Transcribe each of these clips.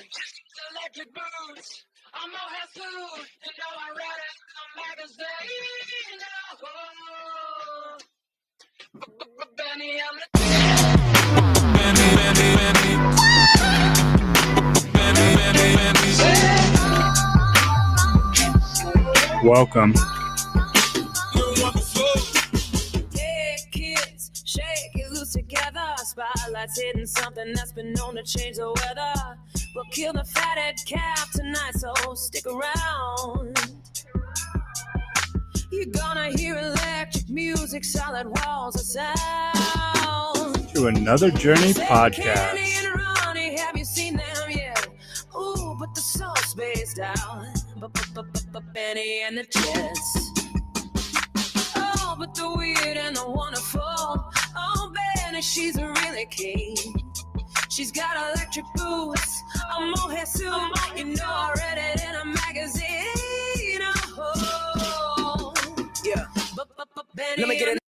Electric boots. I'm all have food. You know I read it in the magazine. Benny, I'm Welcome. Take kids, shake it loose together. Spotlight's hitting something that's been known to change the weather. We'll kill the fatted calf tonight, so stick around. You're gonna hear electric music, solid walls of sound. To another Journey Say podcast. Kenny and Ronnie, have you seen them yet? Ooh, but the soul's spaced out. Benny and the Jets. Oh, but the weird and the wonderful. Oh, Benny, she's really keen. She's got electric boots, a mohair suit. You know I read it in a magazine. Oh, yeah. Benny. Let me get in.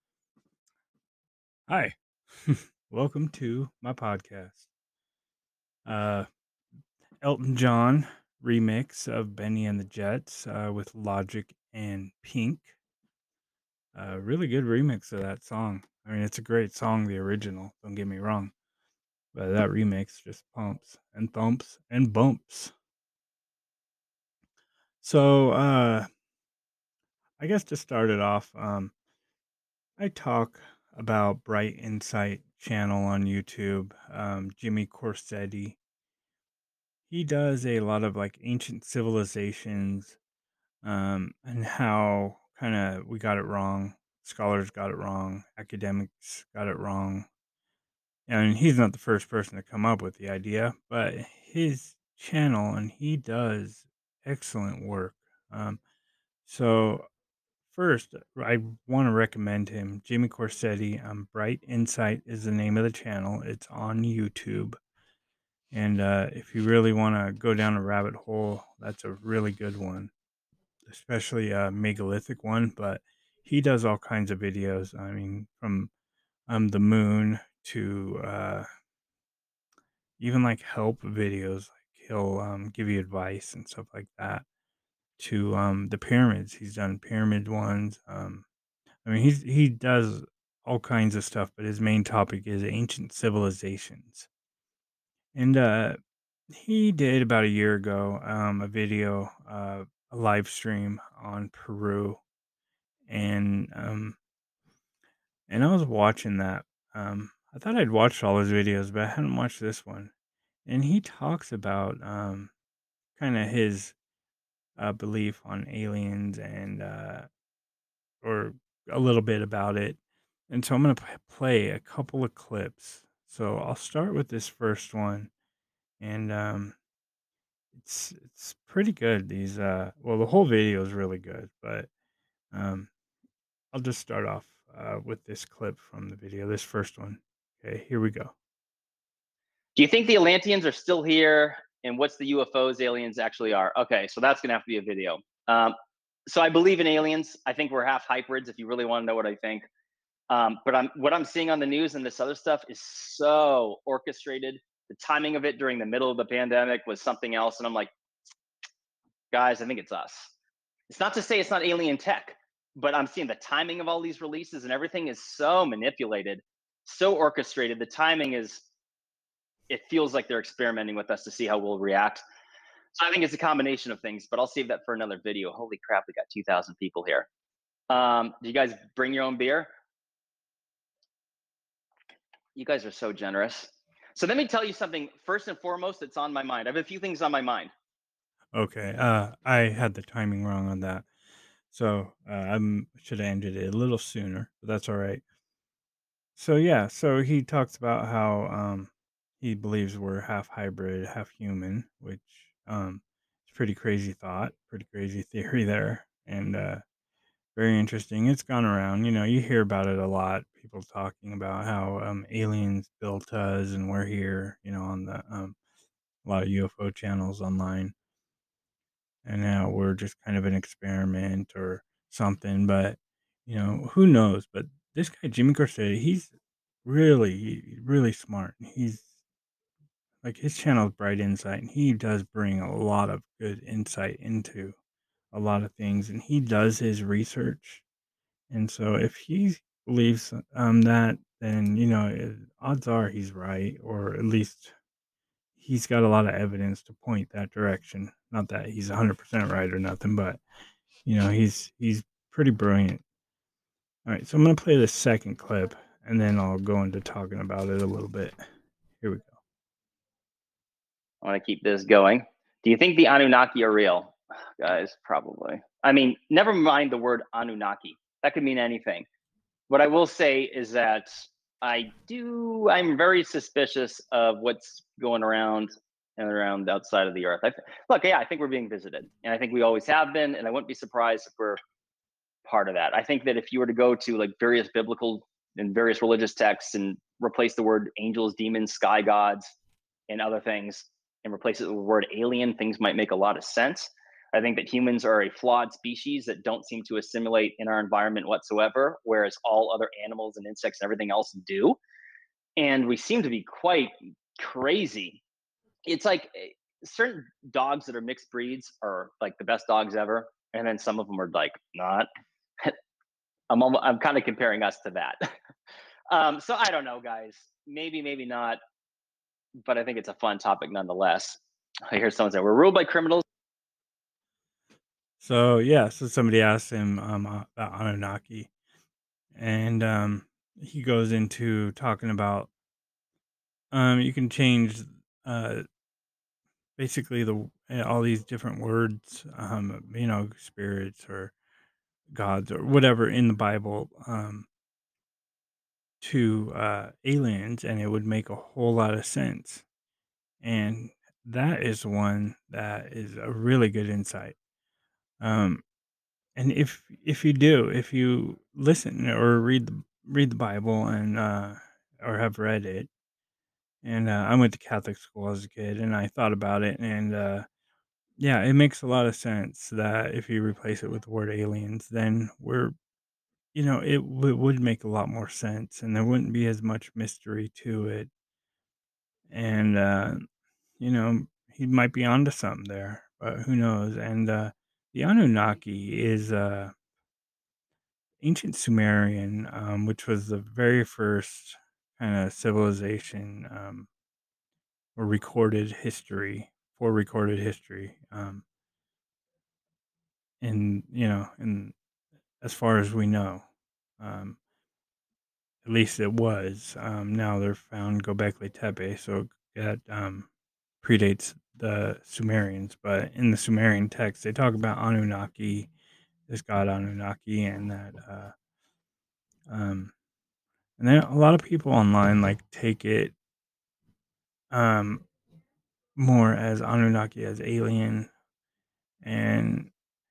Hi. Welcome to my podcast. Elton John remix of Benny and the Jets with Logic and Pink. Really good remix of that song. I mean, it's a great song, the original, don't get me wrong. But that remix just pumps and thumps and bumps. So, I guess to start it off, I talk about Bright Insight channel on YouTube, Jimmy Corsetti. He does a lot of like ancient civilizations, and how kind of we got it wrong. Scholars got it wrong. Academics got it wrong. And he's not the first person to come up with the idea, but his channel, and he does excellent work. So first, I want to recommend him, Jimmy Corsetti. Bright Insight is the name of the channel. It's on YouTube. And if you really want to go down a rabbit hole, that's a really good one, especially a megalithic one. But he does all kinds of videos. I mean, from the moon to even like help videos. Like he'll give you advice and stuff like that. To the pyramids, he's done pyramid ones. I mean, he does all kinds of stuff, but his main topic is ancient civilizations. And he did about a year ago a video, a live stream on Peru, and I was watching that. I thought I'd watched all his videos, but I hadn't watched this one. And he talks about kind of his belief on aliens and or a little bit about it. And so I'm going to play a couple of clips. So I'll start with this first one, and it's pretty good. These well, the whole video is really good, but um, I'll just start off with this clip from the video. This first one. Okay, here we go. Do you think the Atlanteans are still here? And what's the UFOs aliens actually are? Okay, so that's gonna have to be a video. So I believe in aliens. I think we're half hybrids. If you really want to know what I think, but what I'm seeing on the news and this other stuff is so orchestrated. The timing of it during the middle of the pandemic was something else, and I'm like, guys, I think it's us. It's not to say it's not alien tech, but I'm seeing the timing of all these releases and everything is so manipulated, so orchestrated. The timing is, it feels like they're experimenting with us to see how we'll react. So I think it's a combination of things, but I'll save that for another video. Holy crap, we got 2,000 people here. Do you guys bring your own beer? You guys are so generous. So let me tell you something first and foremost that's on my mind. I have a few things on my mind. Okay, I had the timing wrong on that, so I should have ended it a little sooner, but that's all right. So yeah, so he talks about how he believes we're half hybrid, half human, which is pretty crazy thought, pretty crazy theory there, and very interesting. It's gone around, you hear about it a lot. People talking about how aliens built us and we're here, on the a lot of UFO channels online, and now we're just kind of an experiment or something. But who knows? But this guy Jimmy Corsetti, he's really smart. He's like his channel is Bright Insight, and he does bring a lot of good insight into a lot of things, and he does his research. And so if he believes that, then odds are he's right, or at least he's got a lot of evidence to point that direction. Not that he's 100% right or nothing, but he's pretty brilliant. All right, so I'm gonna play the second clip, and then I'll go into talking about it a little bit. Here we go. I want to keep this going. Do you think the Anunnaki are real? Guys, probably. I mean, never mind the word Anunnaki. That could mean anything. What I will say is that I'm very suspicious of what's going around and around outside of the earth. Look, yeah, I think we're being visited, and I think we always have been, and I wouldn't be surprised if we're part of that. I think that if you were to go to like various biblical and various religious texts and replace the word angels, demons, sky gods, and other things, and replace it with the word alien, things might make a lot of sense. I think that humans are a flawed species that don't seem to assimilate in our environment whatsoever, whereas all other animals and insects and everything else do. And we seem to be quite crazy. It's like certain dogs that are mixed breeds are like the best dogs ever, and then some of them are like not. I'm kind of comparing us to that. So I don't know, guys. Maybe, maybe not. But I think it's a fun topic nonetheless. I hear someone say we're ruled by criminals. So yeah, so somebody asked him about Anunnaki, and he goes into talking about you can change uh basically all these different words, spirits or gods or whatever in the Bible, to aliens, and it would make a whole lot of sense. And that is one that is a really good insight. Um, and if you listen or read the Bible and or have read it, and I went to Catholic school as a kid, and I thought about it, and yeah, it makes a lot of sense that if you replace it with the word aliens, then would make a lot more sense, and there wouldn't be as much mystery to it. And you know, he might be onto something there, but who knows? And the Anunnaki is ancient Sumerian, which was the very first kind of civilization, or recorded history for recorded history. And as far as we know, um, at least it was. Now they're found Göbekli Tepe, so that predates the Sumerians. But in the Sumerian text, they talk about Anunnaki, this god Anunnaki, and that um, and then a lot of people online like take it um more as Anunnaki as alien, and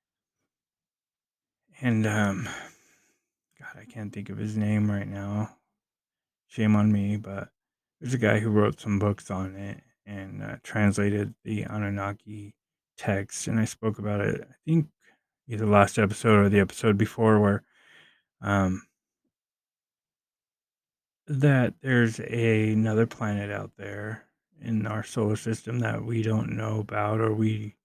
and God, I can't think of his name right now. Shame on me, but there's a guy who wrote some books on it and translated the Anunnaki text, and I spoke about it. I think either last episode or the episode before, where um, that there's another planet out there in our solar system that we don't know about, or we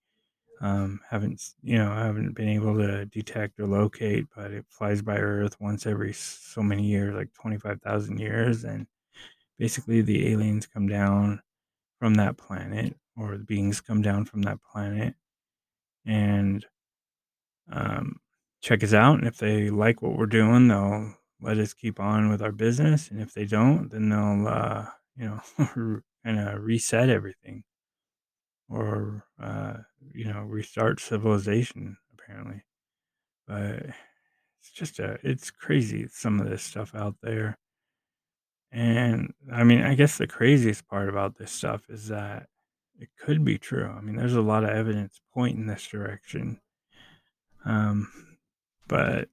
haven't been able to detect or locate, but it flies by Earth once every so many years, like 25,000 years, and basically the aliens come down from that planet, or the beings come down from that planet, and um, check us out. And if they like what we're doing, they'll let us keep on with our business. And if they don't, then they'll, kind of reset everything, or, restart civilization, apparently. But it's crazy, some of this stuff out there. And I mean, I guess the craziest part about this stuff is that it could be true. I mean, there's a lot of evidence pointing this direction. Um, but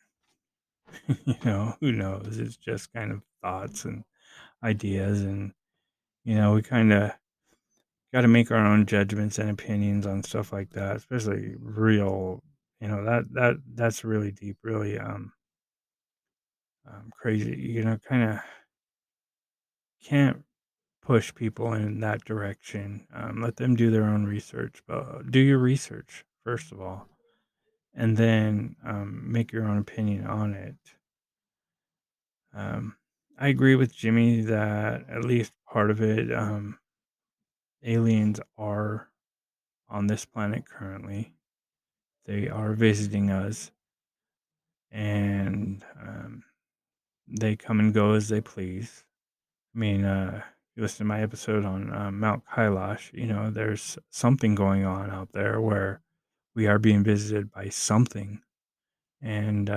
who knows? It's just kind of thoughts and ideas, and we kind of got to make our own judgments and opinions on stuff like that, especially real. That's really deep, really crazy. Kind of can't push people in that direction. Let them do their own research, but do your research first of all, and then make your own opinion on it. Um, I agree with Jimmy that at least part of it, aliens are on this planet currently. They are visiting us, and they come and go as they please. I mean, you listen to my episode on Mount Kailash, there's something going on out there where we are being visited by something. And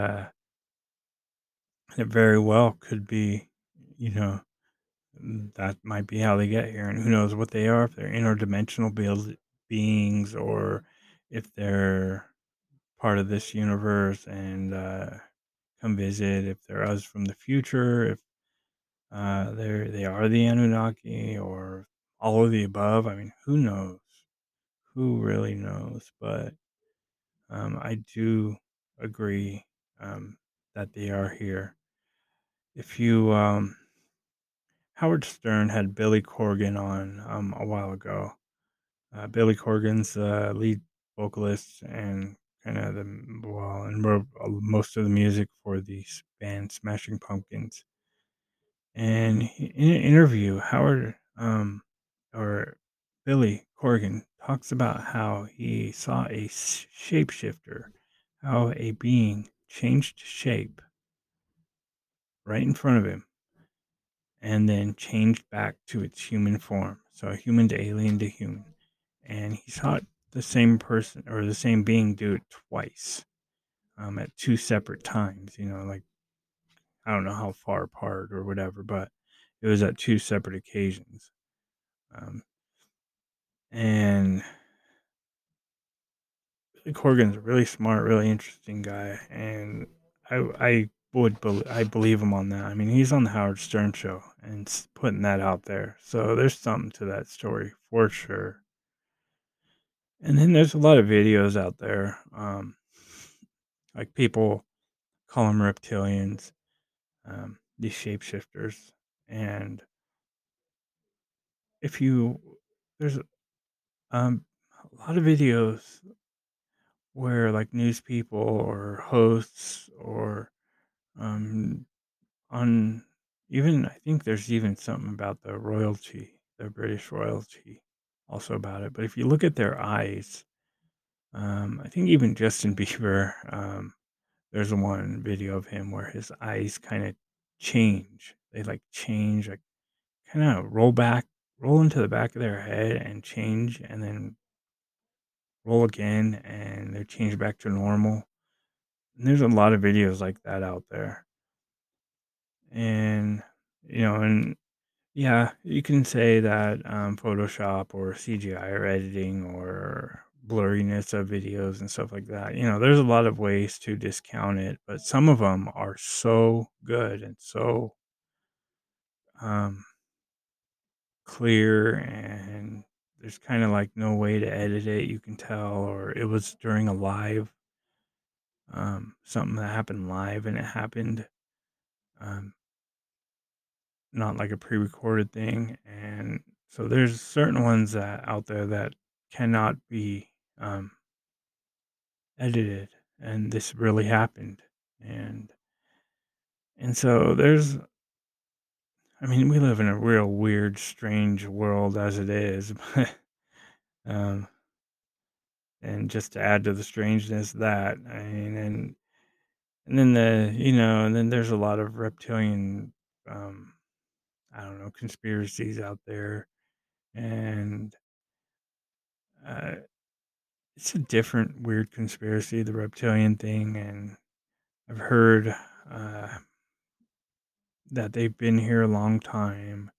it very well could be, you know, that might be how they get here. And who knows what they are, if they're interdimensional beings or if they're part of this universe and come visit, if they're us from the future, if they are the Anunnaki or all of the above. I mean, who knows? Who really knows? But I do agree that they are here. If you Howard Stern had Billy Corgan on a while ago. Billy Corgan's the lead vocalist and kind of and wrote most of the music for the band Smashing Pumpkins. And in an interview, Howard or Billy Corgan talks about how he saw a shapeshifter, how a being changed shape right in front of him and then changed back to its human form. So human to alien to human. And he saw the same person or the same being do it twice at two separate times. Like I don't know how far apart or whatever, but it was at two separate occasions. Um, and Corgan's a really smart, really interesting guy, and I believe him on that. I mean, he's on the Howard Stern show and putting that out there, so there's something to that story for sure. And then there's a lot of videos out there, like people call them reptilians, these shapeshifters, and if you there's a lot of videos where like news people or hosts or um, on even I think there's even something about the royalty, the British royalty, also about it. But if you look at their eyes, I think even Justin Bieber, there's one video of him where his eyes kind of change. They like change, like kind of roll into the back of their head and change, and then roll again, and they change back to normal. And there's a lot of videos like that out there, and and yeah, you can say that Photoshop or CGI or editing or blurriness of videos and stuff like that. There's a lot of ways to discount it, but some of them are so good and so um, clear, and there's kind of like no way to edit it. You can tell, or it was during a live, something that happened live, and it happened. Um, Not like a pre-recorded thing, and so there's certain ones that out there that cannot be edited, and this really happened, and so I mean, we live in a real weird, strange world as it is, but um, and just to add to the strangeness, that I mean, and then and then there's a lot of reptilian, um, I don't know, conspiracies out there, and uh, it's a different weird conspiracy, the reptilian thing, and I've heard that they've been here a long time,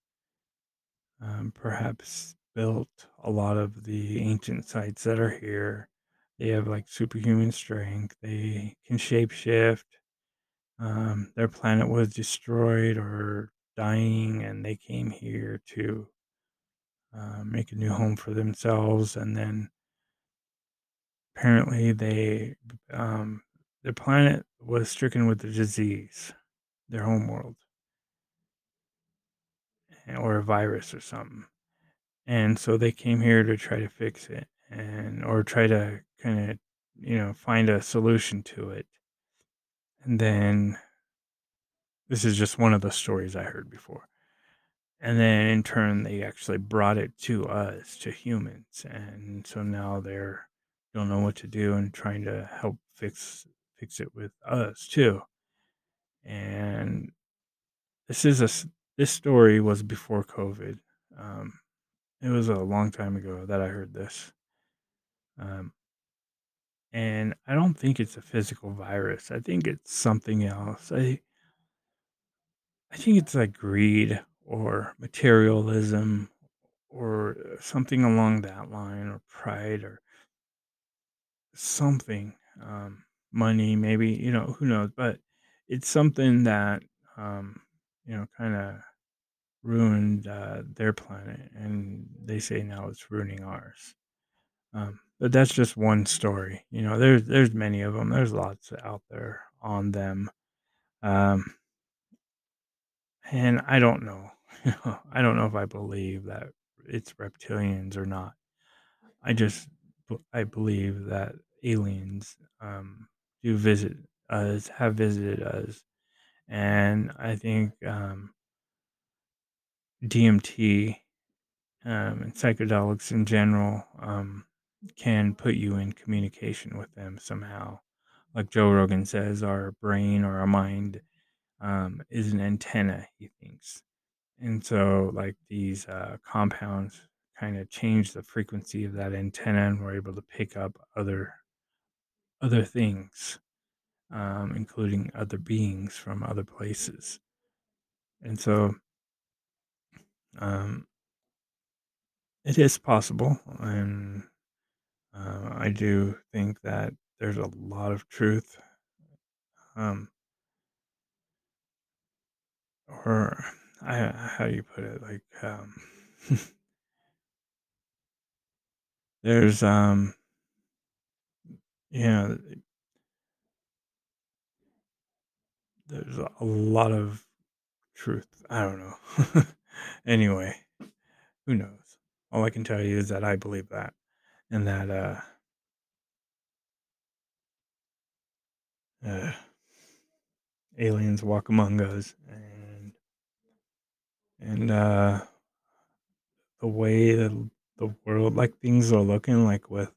perhaps built a lot of the ancient sites that are here. They have like superhuman strength. They can shapeshift. Their planet was destroyed or dying, and they came here to make a new home for themselves, and then apparently their planet was stricken with a disease, their home world, or a virus or something. And so they came here to try to fix it and or try to kind of, find a solution to it. And then this is just one of the stories I heard before. And then in turn, they actually brought it to us, to humans. And so now they're don't know what to do and trying to help fix it with us too. And this story was before COVID. Um, it was a long time ago that I heard this. Um, and I don't think it's a physical virus. I think it's something else. I think it's like greed or materialism or something along that line or pride or something. Money, maybe, who knows? But it's something that, um, kind of ruined their planet. And they say now it's ruining ours. But that's just one story. There's many of them. There's lots out there on them. Um, and I don't know. I don't know if I believe that it's reptilians or not. I believe that aliens do visit us, have visited us, and I think DMT and psychedelics in general can put you in communication with them somehow. Like Joe Rogan says, our brain or our mind is an antenna, he thinks. And so, like, these compounds kind of change the frequency of that antenna, and we're able to pick up other things, including other beings from other places. And so, um, it is possible, and I do think that there's a lot of truth, um, or how do you put it? Like, there's, yeah, there's a lot of truth. I don't know. Anyway, who knows? All I can tell you is that I believe that, and that uh, aliens walk among us, and the way that the world, like things are looking, like with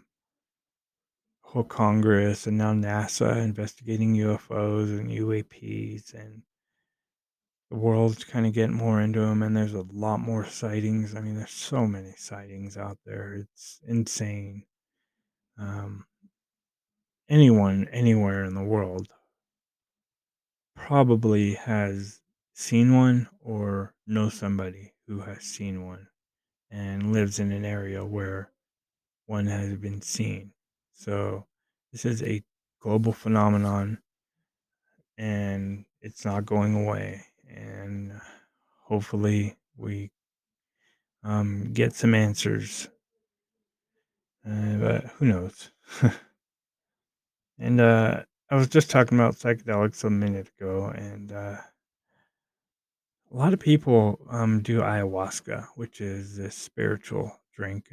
whole Congress and now NASA investigating UFOs and UAPs, and the world's kind of getting more into them, and there's a lot more sightings. I mean, there's so many sightings out there. It's insane. Um, Anyone anywhere in the world probably has seen one or knows somebody who has seen one and lives in an area where one has been seen. So this is a global phenomenon, and it's not going away. And hopefully we get some answers. But who knows? And I was just talking about psychedelics a minute ago, and a lot of people do ayahuasca, which is this spiritual drink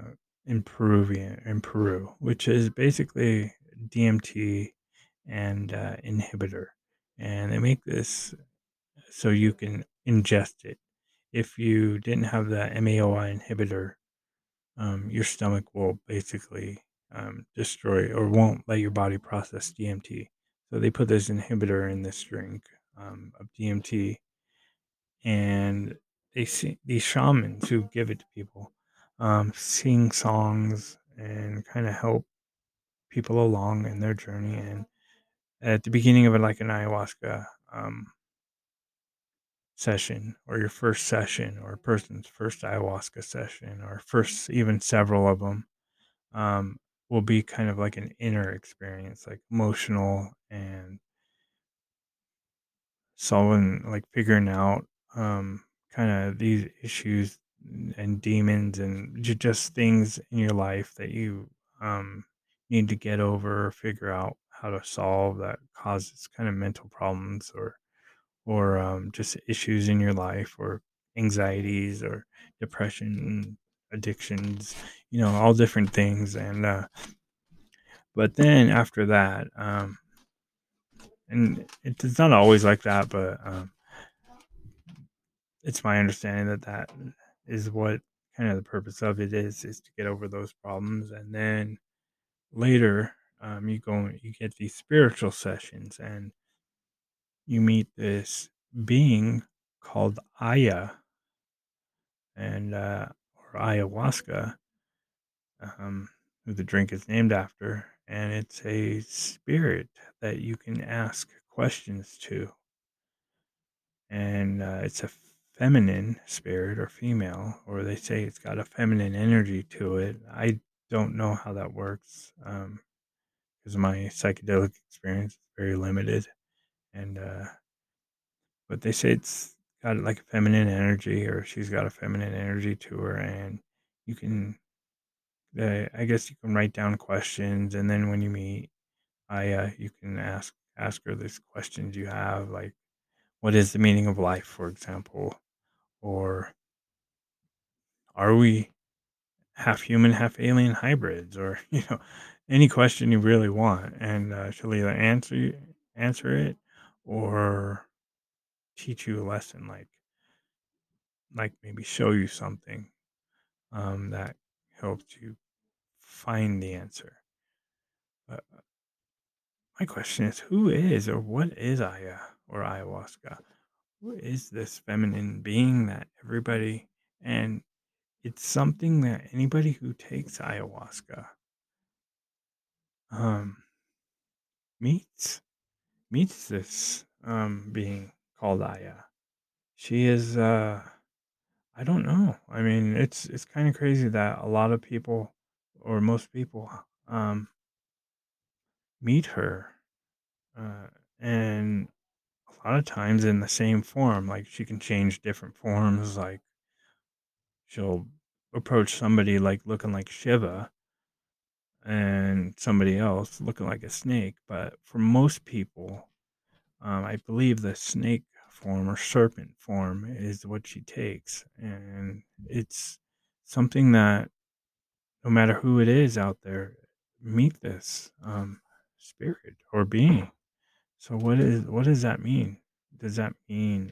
in Peru, which is basically DMT and inhibitor, and they make this so you can ingest it. If you didn't have the MAOI inhibitor, your stomach will basically destroy or won't let your body process DMT. So they put this inhibitor in this drink of DMT, and they see these shamans who give it to people sing songs and kind of help people along in their journey. And at the beginning of it, like an ayahuasca session, or your first session, or a person's first ayahuasca session, or first even several of them, um, will be kind of like an inner experience, like emotional and solving, like figuring out kind of these issues and demons and just things in your life that you um, need to get over or figure out how to solve that causes kind of mental problems or just issues in your life or anxieties or depression, addictions, all different things. And but then after that, and it's not always like that, but it's my understanding that that is what kind of the purpose of it is to get over those problems. And then later, you get these spiritual sessions, and you meet this being called Aya, and or ayahuasca, um, who the drink is named after, and it's a spirit that you can ask questions to, and it's a feminine spirit or female, or they say it's got a feminine energy to it. I don't know how that works because my psychedelic experience is very limited, and but they say it's got like a feminine energy, or she's got a feminine energy to her, and you can, I guess, you can write down questions, and then when you meet Aya, you can ask her these questions you have, like, what is the meaning of life, for example, or are we half human, half alien hybrids, or any question you really want, and she'll either answer it, or teach you a lesson, like maybe show you something that helps you find the answer. But my question is, who is or what is Aya or ayahuasca? Who is this feminine being that everybody, and it's something that anybody who takes ayahuasca um, meets this being called Aya. She is I don't know. I mean, it's kind of crazy that a lot of people, or most people, um meet her, uh, and a lot of times in the same form. Like, she can change different forms. Like, she'll approach somebody like looking like Shiva, and somebody else looking like a snake. But for most people, I believe the snake form or serpent form is what she takes, and it's something that no matter who it is out there, meet this spirit or being. So what does that mean? Does that mean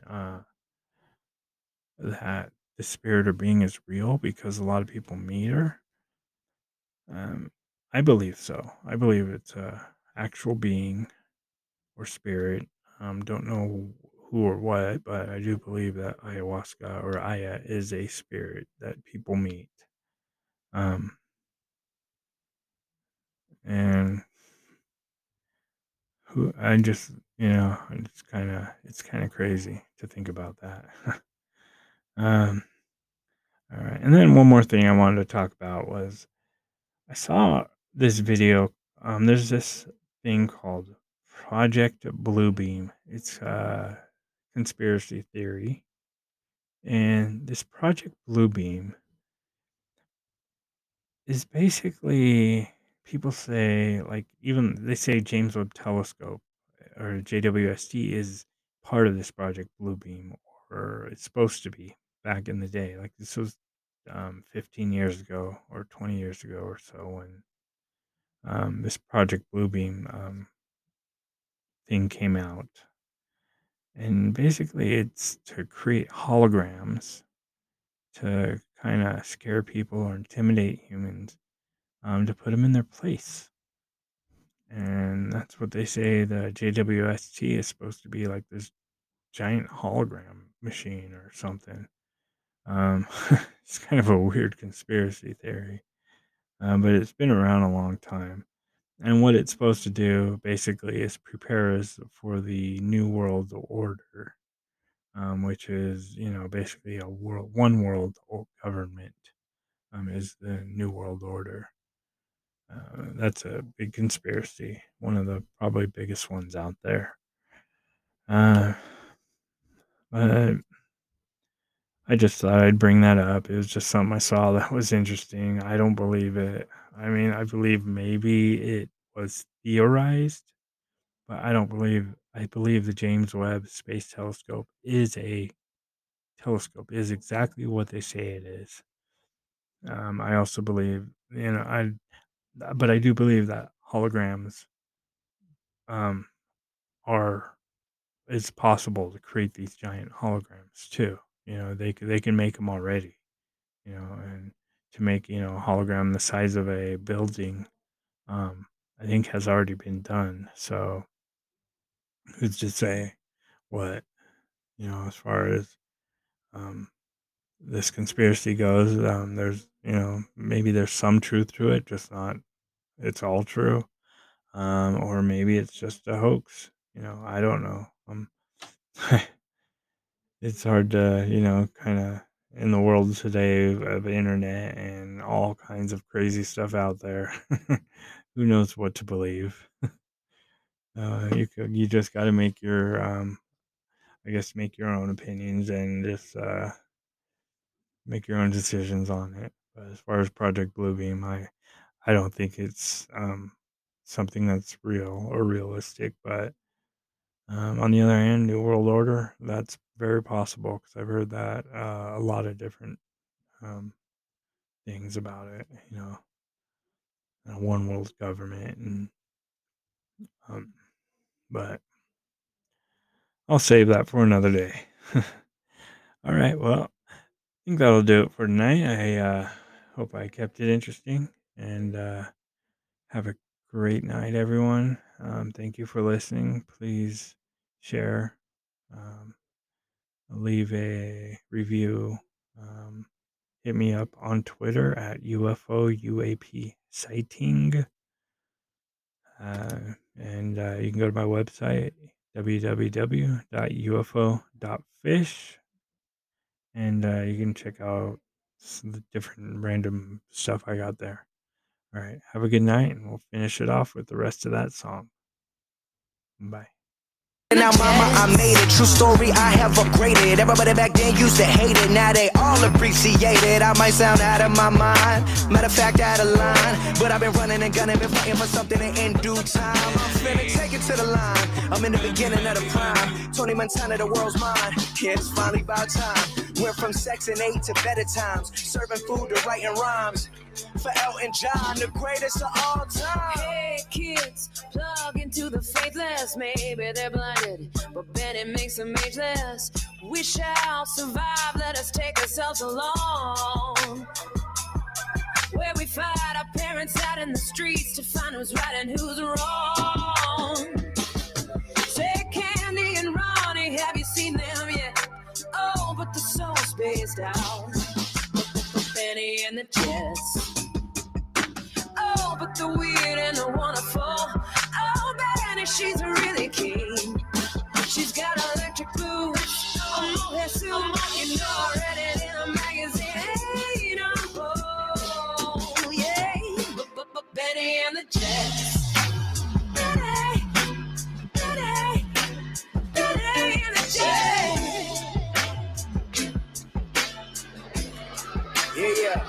that the spirit or being is real because a lot of people meet her? Um, I believe so. I believe it's a actual being or spirit. Don't know who or what, but I do believe that ayahuasca or Aya is a spirit that people meet. Um, and who I just, it's kind of crazy to think about that. um, all right, and then one more thing I wanted to talk about was I saw this video. There's this thing called Project Bluebeam. It's a conspiracy theory, and this Project Bluebeam is basically, people say, like, even they say James Webb Telescope or JWST is part of this Project Bluebeam, or it's supposed to be back in the day. Like, this was 15 years ago or 20 years ago or so, when this Project Bluebeam thing came out. And basically, it's to create holograms to kind of scare people or intimidate humans, to put them in their place. And that's what they say the JWST is supposed to be, like this giant hologram machine or something. Um, it's kind of a weird conspiracy theory, but it's been around a long time. And what it's supposed to do basically is prepare us for the New World Order, which is, basically one world government, is the New World Order. That's a big conspiracy, one of the probably biggest ones out there. Uh, but I just thought I'd bring that up. It was just something I saw that was interesting. I don't believe it. I mean, I believe maybe it was theorized, but I don't believe. I believe the James Webb Space Telescope is a telescope is exactly what they say it is. I also believe, but I do believe that holograms um, are it's possible to create these giant holograms too. They can make them already. And to make a hologram the size of a building, I think has already been done. So who's to say what as far as um, this conspiracy goes? There's maybe there's some truth to it, just not it's all true. Or maybe it's just a hoax. I don't know. It's hard to, kind of in the world today of internet and all kinds of crazy stuff out there. Who knows what to believe? You just got to make your, I guess, make your own opinions and just make your own decisions on it. But as far as Project Bluebeam, I don't think it's something that's real or realistic. But on the other hand, New World Order, that's very possible because I've heard that a lot of different um, things about it. One world government, and but I'll save that for another day. All right, well, I think that'll do it for tonight. I hope I kept it interesting, and have a great night, everyone. Thank you for listening. Please share, leave a review. Hit me up on Twitter at UFO UAP sighting. And you can go to my website, www.ufo.fish. And you can check out the different random stuff I got there. All right. Have a good night, and we'll finish it off with the rest of that song. Bye. Now mama, I made it, true story, I have upgraded. Everybody back then used to hate it, now they all appreciate it. I might sound out of my mind, matter of fact out of line, but I've been running and gunning, been fighting for something in due time. I'm finna take it to the line, I'm in the beginning of the prime. Tony Montana, the world's mine, yeah, it's finally about time. Went from Section 8 to better times, serving food to writing rhymes. For Elton John, the greatest of all time. Hey kids, plug into the faithless. Maybe they're blinded, but Benny makes them ageless. We shall survive, let us take ourselves along. Where we fight our parents out in the streets to find who's right and who's wrong. Say Candy and Ronnie, have you seen them yet? Oh, but the soul's spaced out. Benny and the Jets. Oh, but the weird and the wonderful. Oh, Benny, she's really keen. She's got electric boots, a mohair suit, you know, read it in a magazine. Oh, yeah, but Benny and the Jets. Benny and the Jets. Yeah.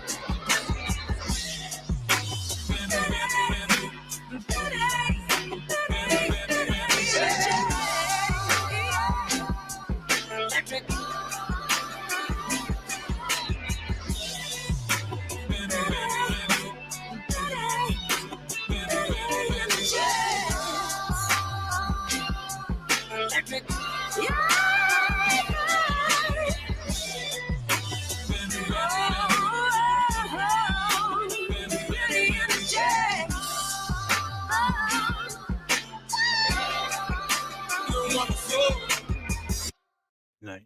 Night.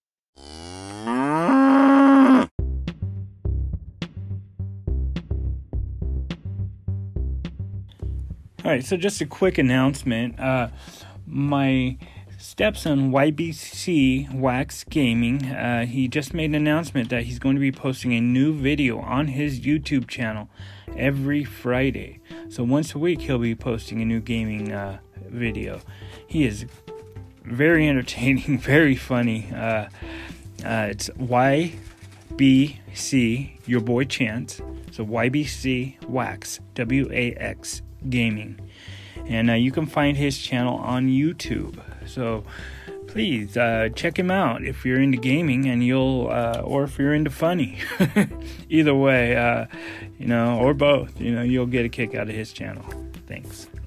All right, so just a quick announcement. My stepson, YBC Wax Gaming, he just made an announcement that he's going to be posting a new video on his YouTube channel every Friday. So once a week, he'll be posting a new gaming video. He is very entertaining, very funny. It's YBC, your boy Chance. So YBC Wax, WAX Gaming. And you can find his channel on YouTube. So please check him out if you're into gaming, and you'll or if you're into funny. Either way, or both, you'll get a kick out of his channel. Thanks.